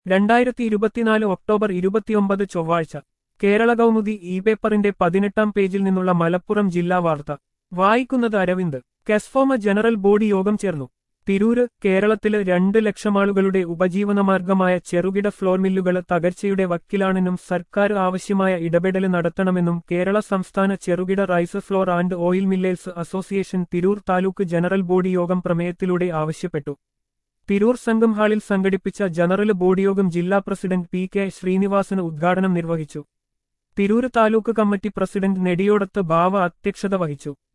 2024 October 29 ചൊവ്വാഴ്ച Kerala Kaumudi E പേപ്പറിന്റെ 18-ാം പേജിൽ നിന്നുള്ള മലപ്പുറം ജില്ലാ വാർത്ത വായിക്കുന്നത് അരവിന്ദ്. കെസ്ഫോമ ജനറൽ ബോഡി യോഗം ചേർന്നു. തിരൂര്. കേരളത്തില് 2 ലക്ഷം ആളുകളുടെ ഉപജീവനമാർഗമായ ചെറുകിട ഫ്ലോർ മില്ലുകള് തകർച്ചയുടെ വക്കിലാണെന്നും സർക്കാർ ആവശ്യമായ ഇടപെടല് നടത്തണമെന്നും കേരള സംസ്ഥാന ചെറുകിട rice flour and oil millers association Tirur taluk general body യോഗം പ്രമേയത്തിലൂടെ ആവശ്യപ്പെട്ടു. തിരൂർ സംഘം ഹാളിൽ സംഘടിപ്പിച്ച ജനറൽ ബോഡി യോഗം ജില്ലാ പ്രസിഡന്റ് പി കെ ശ്രീനിവാസന് ഉദ്ഘാടനം നിർവഹിച്ചു. തിരൂര് താലൂക്ക് കമ്മിറ്റി പ്രസിഡന്റ് നെടിയോടത്ത് ബാവ അധ്യക്ഷത വഹിച്ചു.